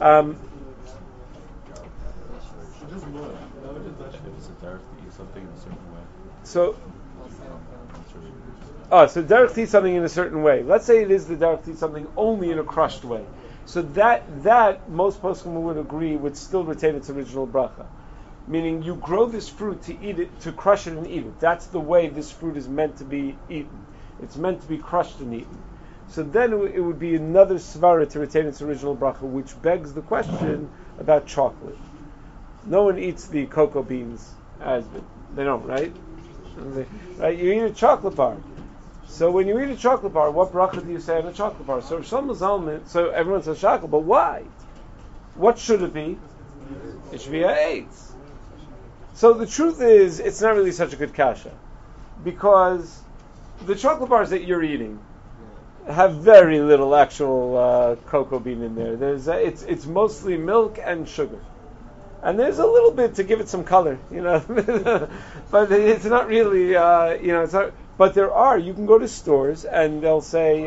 So derech to eat something in a certain way. Let's say it is the derech to eat something only in a crushed way. So that most poskim would agree would still retain its original bracha. Meaning you grow this fruit to eat it, to crush it and eat it. That's the way this fruit is meant to be eaten. It's meant to be crushed and eaten. So then it would be another svara to retain its original bracha, which begs the question about chocolate. No one eats the cocoa beans as they don't, right? Right? You eat a chocolate bar. So when you eat a chocolate bar, what bracha do you say on a chocolate bar? So Shlomo Zalman, so everyone says chocolate, but why? What should it be? It should be a eitz. So the truth is, it's not really such a good kasha, because the chocolate bars that you're eating have very little actual cocoa bean in there. It's mostly milk and sugar, and there's a little bit to give it some color, but it's not really, it's not. But there are. You can go to stores and they'll say,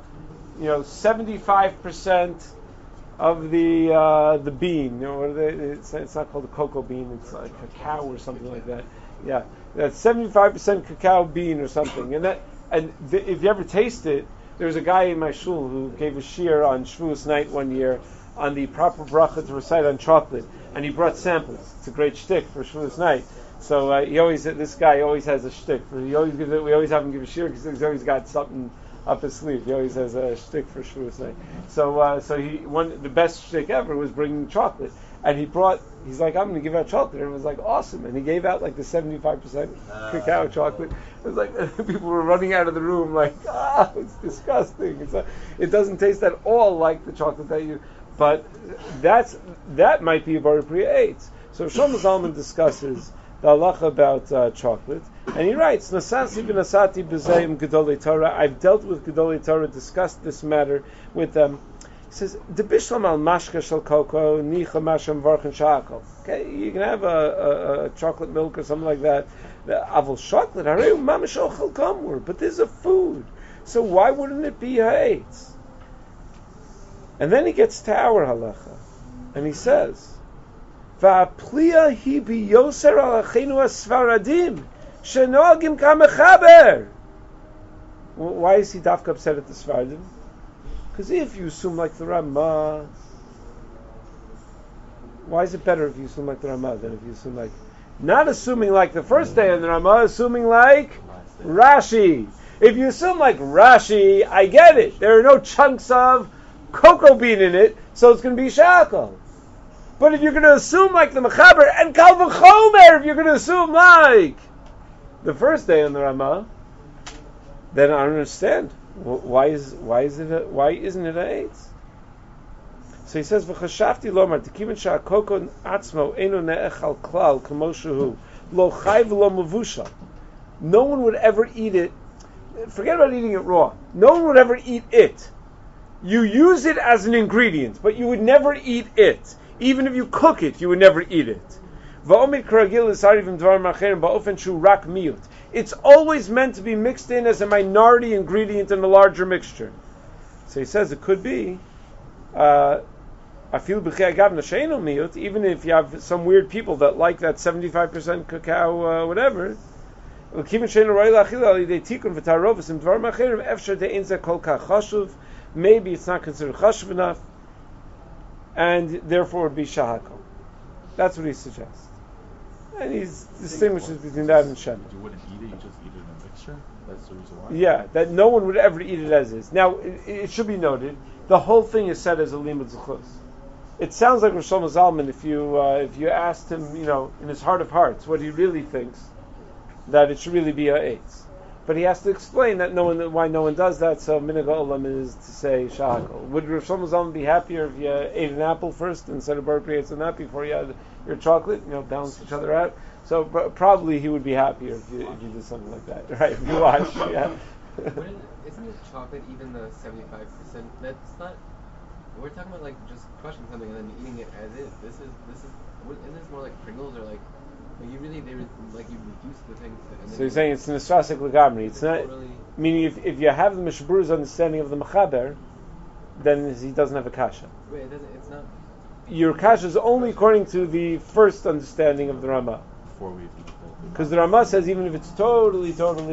75% of the bean. It's not called a cocoa bean. It's like cacao or something like that. Yeah, that's 75% cacao bean or something. If you ever taste it, there was a guy in my shul who gave a shiur on Shavuos night one year on the proper bracha to recite on chocolate, and he brought samples. It's a great shtick for Shavuos night. So this guy always has a shtick. We always have him give a shiur because he's always got something up his sleeve. He always has a shtick for Shavuos night. So the best shtick ever was bringing chocolate. And he's like, I'm going to give out chocolate. And everyone's like, awesome. And he gave out like the 75% cacao chocolate. It was like, people were running out of the room like, it's disgusting. It doesn't taste at all like the chocolate that you, but that might be a Bar Priya Eitz. So Shlomo Zalman discusses the halacha about chocolate. And he writes, Nasasi v'nasati b'zeim gedolei Torah. I've dealt with gedolei Torah, discussed this matter with them. says, "De bishlam al mashka shel koko nicha masham varchen shakol." Okay, you can have a chocolate milk or something like that. The avol chocolate, harei mamash ochel kamur, but this is a food, so why wouldn't it be ha'etz? And then he gets to our halacha, and he says, "Va'aplia hi bi yoser al achenu asfaradim shenogim kamechaber." Why is he dafka upset at the Sfaradim? Because if you assume like the Ramah, why is it better if you assume like the Ramah than if you assume like, not assuming like the first day in the Ramah, assuming like Rashi? If you assume like Rashi, I get it. There are no chunks of cocoa bean in it, so it's going to be shakal. But if you're going to assume like the Mechaber and Kal V'chomer, if you're going to assume like the first day in the Ramah, then I don't understand. Why isn't it a eitz? So he says, "V'chashavti lomar tekiven sha'koko atzmo eno ne'echal klal k'moshehu lo chai v'lo mavusha." No one would ever eat it. Forget about eating it raw. No one would ever eat it. You use it as an ingredient, but you would never eat it. Even if you cook it, you would never eat it. V'omid kragil isarivim dvar macherim ba'ofen shu rak miyut. It's always meant to be mixed in as a minority ingredient in a larger mixture. So he says it could be, even if you have some weird people that like that 75% cacao, whatever. Maybe it's not considered chashuv enough, and therefore it would be shahakol. That's what he suggests. And he distinguishes between that and Shem. You wouldn't eat it, you just eat it in a mixture? That's the reason why? Yeah, that no one would ever eat it as is. Now, it should be noted, the whole thing is said as a limud zechus. It sounds like Rosh Shlomo Zalman, if you asked him, in his heart of hearts, what he really thinks, that it should really be a eitz. But he has to explain that why no one does that, so minhag ha'olam is to say shahakol. Would Rosh Shlomo Zalman be happier if you ate an apple first instead of ate an apple before you had your chocolate, balance each other out? So probably he would be happier if you did something like that, right? If you watch, yeah. Isn't it chocolate even the 75%? That's not. We're talking about like just crushing something and then eating it as is. This is. Isn't this more like Pringles or like you reduce the thing. So you're saying it's nesrasik legamri. It's not really, meaning if you have the Mishbur's understanding of the Mechaber, then he doesn't have a kasha. Wait, it doesn't. It's not. Your kasha is only according to the first understanding of the Ramah. Because the Ramah says even if it's totally, Even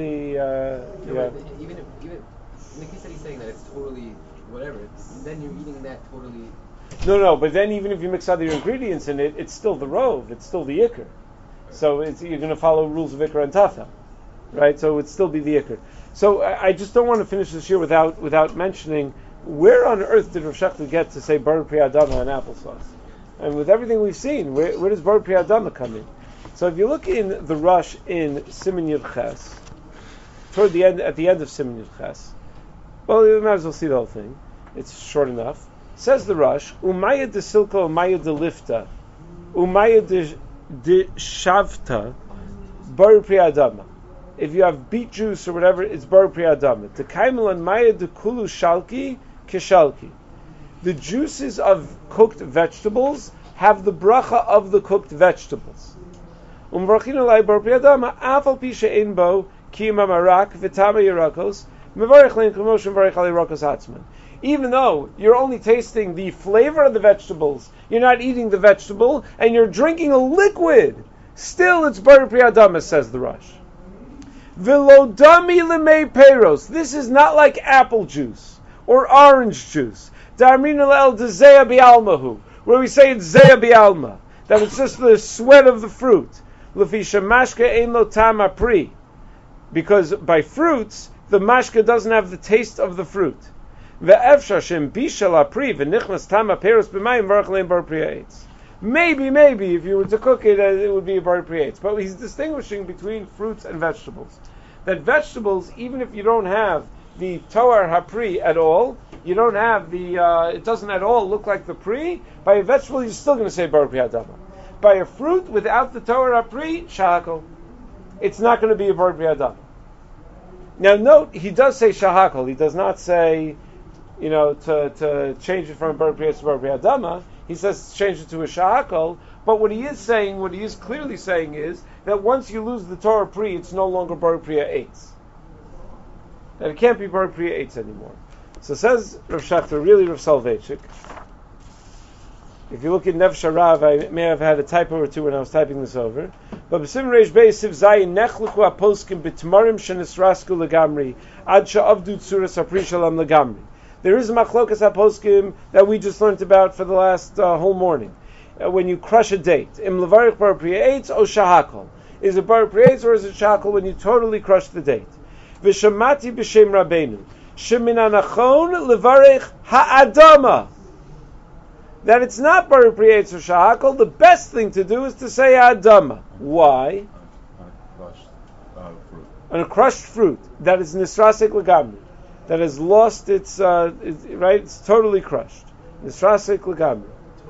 in the case that he's saying that it's totally whatever, then you're eating that totally. No, but then even if you mix other ingredients in it, it's still the rov, it's still the ikr. So you're going to follow rules of ikr and tafel, right? So it would still be the ikr. So I just don't want to finish this year without mentioning where on earth did Rav Shechter get to say bar pri adama and applesauce? And with everything we've seen, where does bar pri adama come in? So if you look in the Rush in Siman Yud Ches, at the end of Siman Yud Ches, well, you might as well see the whole thing. It's short enough. Says the Rush, Umaya de Silka, Umaya de Lifta, Umaya de Shavta, bar pri adama. If you have beet juice or whatever, it's bar pri adama. Tekaimel and Maya de Kulu Shalki, Kishalki. The juices of cooked vegetables have the bracha of the cooked vegetables. Even though you're only tasting the flavor of the vegetables, you're not eating the vegetable, and you're drinking a liquid, still it's bar pri adama, says the Rush. Vilodami lemei peros. This is not like apple juice or orange juice. Darmina el de zeya bialmahu, where we say it's zeya bialma, that it's just the sweat of the fruit. Because by fruits, the mashka doesn't have the taste of the fruit. Maybe, if you were to cook it, it would be a bar pri eitz. But he's distinguishing between fruits and vegetables. That vegetables, even if you don't have the toar hapri at all, you don't have it doesn't at all look like the pri, by a vegetable you're still going to say bar pri adama. By a fruit without the Torah Apri, shahakol. It's not going to be a bar pri adama. Now note, he does say shahakol. He does not say, to change it from Bar Priya to Bar Priya Adama. He says change it to a Shahakol. But what he is clearly saying is that once you lose the Torah Pri, it's no longer Bar Priya Eitz. That it can't be Bar Priya Eitz anymore. So says Rav Shachter, really Rav Soloveitchik. If you look at Nefesh Harav, I may have had a typo or two when I was typing this over. But B'sim Reish Beis Siv Zayin Nechluku Aposkim B'Tmarim Shenisrasku Legamri Ad Sha'avdu Tzuras Apri Shalom Legamri. There is a machlokas aposkim that we just learned about for the last whole morning. When you crush a date, Im Levarich Bar Priya Eitz O Shahakol. Is it Bar Priya Eitz or is it Shahakol when you totally crush the date? V'Shamati B'Shem Rabbeinu Shemin Anachon Levarich Ha'adama. That it's not Bar Priya Eitz or Shahakol. The best thing to do is to say Ha'adama. Why? On a crushed fruit that is Nisrasik Legamri, that has lost its right. It's totally crushed. Nisrasik Legamri.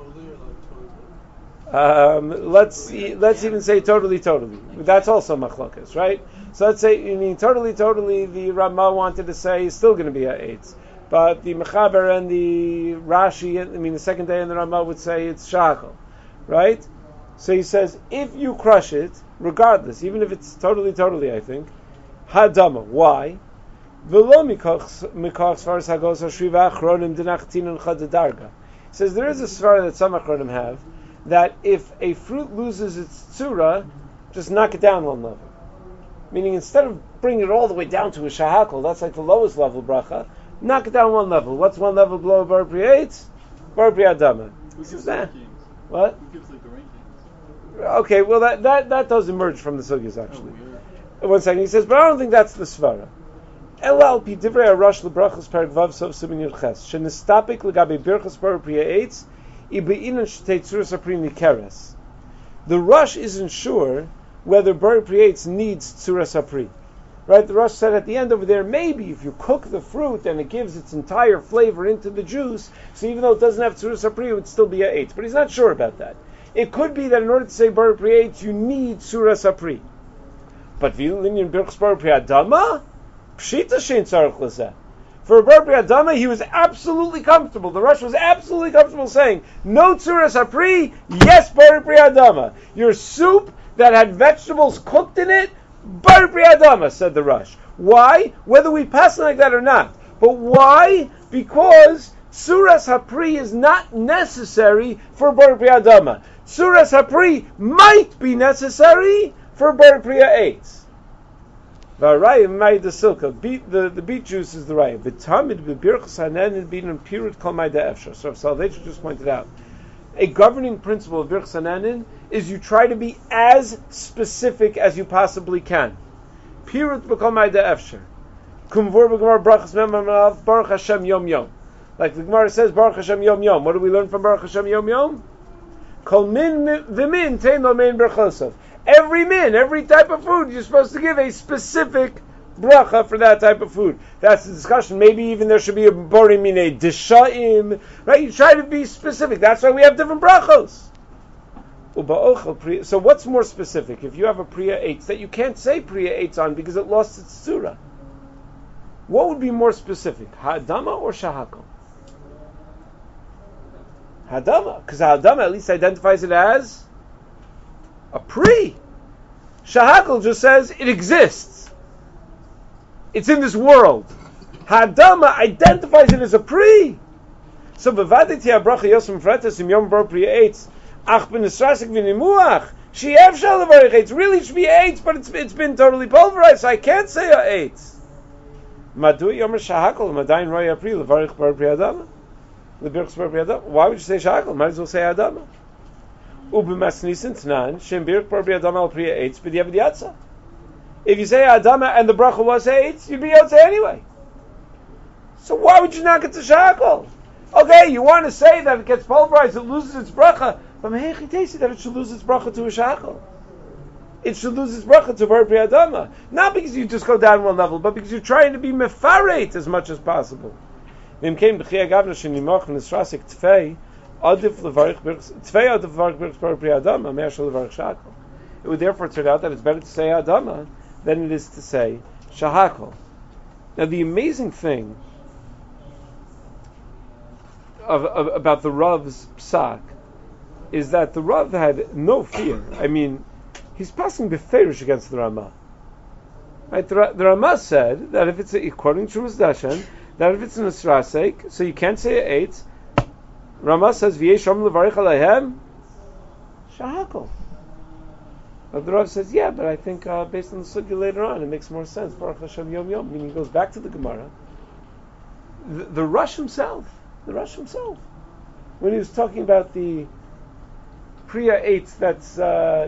Let's even say totally. That's also machlokas, right? So let's say you mean totally. The Ramah wanted to say is still going to be a eitz, but the Mechaber and the Rashi, the second day in the Ramah would say it's shachal, right? So he says if you crush it, regardless, even if it's totally, I think hadama. Why? V'lo mikach svaras hagos hashriva achronim dinachtin chad darga. He says there is a svara that some achronim have, that if a fruit loses its tzura, just knock it down one level. Meaning instead of bringing it all the way down to a shahakol, that's like the lowest level bracha, knock it down one level. What's one level below Bar Priya Eitz? Bar Priya Adama. Who gives the rankings? What? Who gives the rankings? Okay, well that does emerge from the sugyas actually. One second, he says, but I don't think that's the svara. Elal pi divrei arash lebrachos perik vav sof simin yud ches shenistapik legabe birchos Bar Priya Eitz. The Rush isn't sure whether Bar Priya Eitz needs Tzuras Apri. Right? The Rush said at the end over there, maybe if you cook the fruit and it gives its entire flavor into the juice, so even though it doesn't have Tzuras Apri, it would still be a Eitz. But he's not sure about that. It could be that in order to say Bar Priya Eitz, you need Tzuras Apri. But V'linyan Birchos Bar Priya Adama? Pshita shein tzarich l'zeh. For Bar Priya Adama, he was absolutely comfortable. The Rosh was absolutely comfortable saying, no Tzuras Apri, yes Bar Priya Adama. Your soup that had vegetables cooked in it, Bar Priya Adama, said the Rosh. Why? Whether we pass like that or not. But why? Because Tzuras Apri is not necessary for Bar Priya Adama. Tzuras Apri might be necessary for Bar Priya Eitz. The beet juice is the raya. V'tamid b'birchos hanenin b'inun pirut kol ma'ida efshar. So Soloveitchik just pointed out, a governing principle of birchos hanenin is you try to be as specific as you possibly can. Pirut b'kol ma'ida efshar. Kumvur b'gemar brachos memamalav Baruch Hashem yom yom. Like the Gemara says, Baruch Hashem yom yom. What do we learn from Baruch Hashem yom yom? Kol min v'min tein lo mein berchosov. Every type of food, you're supposed to give a specific bracha for that type of food. That's the discussion. Maybe even there should be a borim minei dishaim. Right? You try to be specific. That's why we have different brachos. So what's more specific? If you have a Priya Eitz that you can't say Priya Eitz on because it lost its tzura, what would be more specific? Ha'adama or Shahakol? Ha'adama. Because Ha'adama at least identifies it as a pri. Shahakol just says it exists. It's in this world. Hadama identifies it as a pri. So bevaditi habracha yosem fretes im yom bar priya eitz ach ben esrasik v'nimuach she'ev shal levarich eitz. Really it should be eitz, but it's been totally pulverized, so I can't say a eitz. Madu yomer shahakol madayin roya pri levarich bar priya adama lebirchos bar priya adama. Why would you say shahakol? Might as well say adama. If you say Adama and the bracha was eitz, you'd be yotze anyway. So why would you not get to Shahakol? Okay, you want to say that it gets pulverized, it loses its bracha, but Mehechi Tesi that it should lose its bracha to a Shahakol. It should lose its bracha to Bar Priya Adama. Not because you just go down one level, but because you're trying to be mefareit as much as possible. It would therefore turn out that it's better to say Adama than it is to say Shahakol. Now the amazing thing about the Rav's psak is that the Rav had no fear. I mean, he's passing beferish against the Ramah. Right? The Ramah said that if it's according to Trumas Dashan, that if it's an Esrasek, so you can't say it eitz. Ramah says v'yesham levarich aleihem shahakol. But the Rav says, yeah, but I think based on the sugya later on, it makes more sense. Baruch Hashem Yom Yom. Meaning, he goes back to the Gemara. The Rush himself, when he was talking about the Priya 8, that's that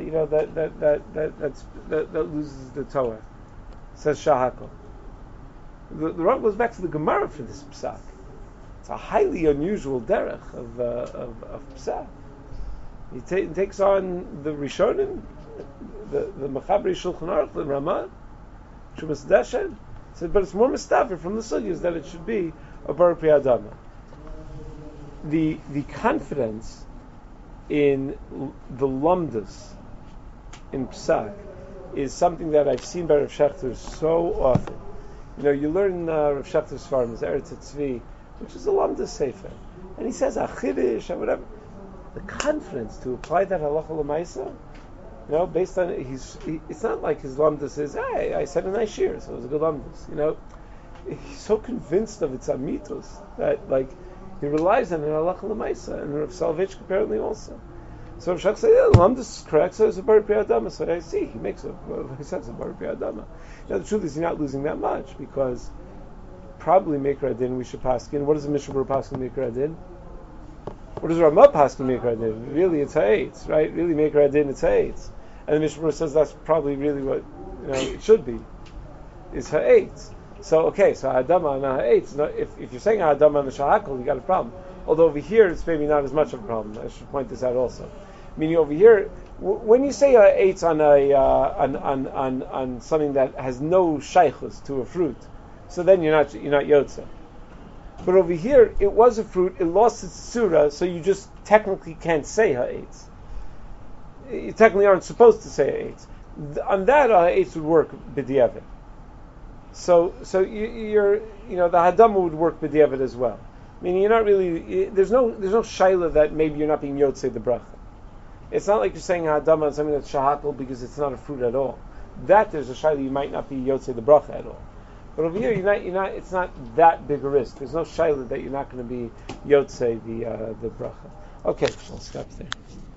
loses the Torah, says Shahakol. The Rav goes back to the Gemara for this psak. It's a highly unusual derech of psak. He takes on the Rishonim, the Machabri Shulchan Aruch, the Ramah, Trumas Dashen. So, but it's more mistafer from the sugyas that it should be a bar pri adama. The confidence in the lumdas in psak is something that I've seen by Rav Shechter so often. You know, you learn Rav Shechter's farm is Eretz Tzvi, which is a lumdas sefer, and he says achidish or whatever. The confidence to apply that halacha l'maisa, you know, based on it's not like his lumdas is, hey, I said a nice year, so it was a good lumdas. You know, he's so convinced of its amitos that like he relies on it halacha l'maisa, and Rav Soloveitchik apparently also. So Rav Shach said, yeah, the lumdas is correct, so it's a bar pri adama. So I see he makes he says a bar pri adama. Now the truth is, you're not losing that much because probably Meikar Adin we should paskin. What does the Mishnah Berurah paskin Meikar Adin? What does Ramah paskin Meikar Adin? Really, it's ha'etz, right? Really, Meikar Adin, it's ha'etz. And the Mishnah Berurah says that's probably really what it should be, is ha'etz. So okay, so ha'adama and ha'etz. If you're saying ha'adama and the shahakol, you got a problem. Although over here it's maybe not as much of a problem. I should point this out also. Meaning over here, when you say ha'etz on something that has no shaychus to a fruit, so then you're not yotze. But over here, it was a fruit, it lost its surah, so you just technically can't say ha'etz. You technically aren't supposed to say ha'etz. On that, ha'etz would work b'diavad. So you're the hadama would work b'diavad as well. Meaning you're not really, there's no shaila that maybe you're not being yotzei the bracha. It's not like you're saying hadama on something that's shahakal because it's not a fruit at all. That there's a shaila you might not be yotzei the bracha at all. But over here, you're not. It's not that big a risk. There's no shaila that you're not going to be yotzei the bracha. Okay, I'll stop there.